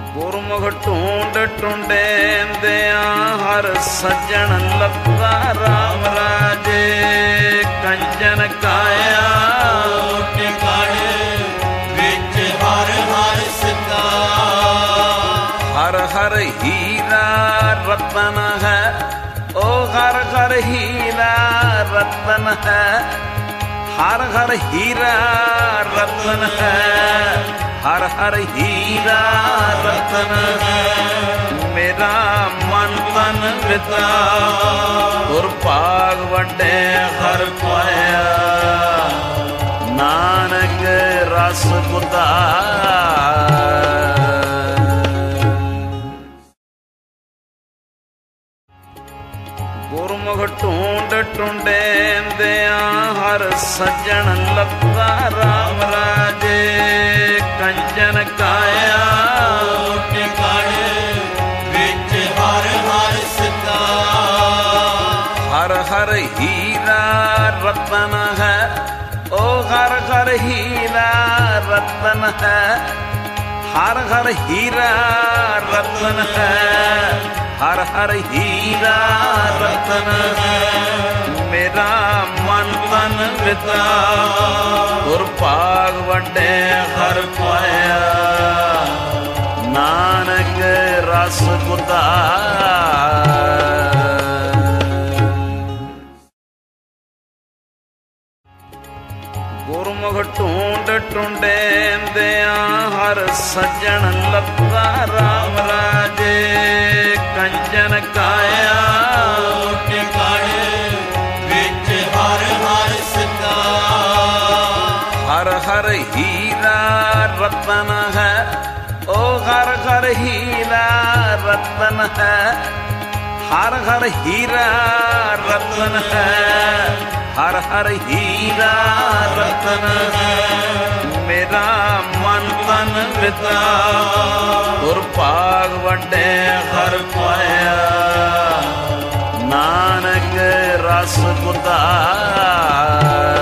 ਗੁਰਮੁਖ ਢੂੰਡ ਟੁੰਡੇਂਦਿਆਂ ਹਰ ਸੱਜਣ ਲੱਭਾ ਰਾਮ ਰਾਜੇ ਕੰਚਨ ਕਾਇਆ ਟਿਕਾਣੇ ਵਿੱਚ ਹਰ ਹਰ ਸਿੱਧਾ ਹਰ ਹਰ ਹੀਰਾ ਰਤਨ ਹੈ ਓ ਹਰ ਹਰ ਹੀਰਾ ਰਤਨ ਹੈ ਹਰ ਹਰ ਹੀਰਾ ਰਤਨ ਹੈ ਹਰ ਹਰ ਹੀਰਾ ਰਤਨ ਹੈ ਮੇਰਾ ਮਨ ਤਨ ਵਿਤਾ ਗੁਰ ਭਾਗ ਵੱਡੇ ਹਰ ਪਾਇਆ ਨਾਨਕ ਰਸ ਗੁਦਾ ਗੁਰਮੁਖ ਢੂੰਡ ਟੁੰਡੇਂਦਿਆਂ ਹਰ ਸੱਜਣ ਲੱਭਾ ਰਾਮ ਰਾਜੇ ਕੰਚਨ ਕਾਇਆ ਟਿਕਾਣੇ ਵਿੱਚ ਹਰ ਹਰ ਸਿੱਧਾ ਹਰ ਹਰ ਹੀਰਾ ਰਤਨ ਹੈ ਓ ਹਰ ਹਰ ਹੀਰਾ ਰਤਨ ਹੈ ਹਰ ਹਰ ਹੀਰਾ ਰਤਨ ਹੈ ਹਰ ਹਰ ਹੀਰਾ ਰਤਨ ਹੈ ਮੇਰਾ ਮਨ ਤਨ ਵਿਤਾ ਗੁਰ ਭਾਗ ਵੱਡੇ ਹਰ ਪਾਇਆ ਨਾਨਕ ਰਸ ਗੁਦਾ ਗੁਰਮੁਖ ਢੂੰਡ ਟੁੰਡੇਂਦਿਆਂ ਹਰ ਸੱਜਣ ਲੱਭਾ ਰਾਮ ਰਾਜੇ ਕੰਚਨ ਕਾਇਆ ਟਿਕਾਣੇ ਵਿੱਚ ਹਰ ਹਰ ਸਿੱਧਾ ਹਰ ਹਰ ਹੀਰਾ ਰਤਨ ਹੈ ਓ ਹਰ ਹਰ ਹੀਰਾ ਰਤਨ ਹੈ ਹਰ ਹਰ ਹੀਰਾ ਰਤਨ ਹੈ ਹਰ ਹਰ ਹੀਰਾ ਰਤਨ ਹੈ ਮੇਰਾ ਮਨ ਤਨ ਵਿਤਾ ਗੁਰ ਭਾਗ ਵੱਡੇ ਹਰ ਪਾਇਆ ਨਾਨਕ ਰਸ ਗੁਦਾ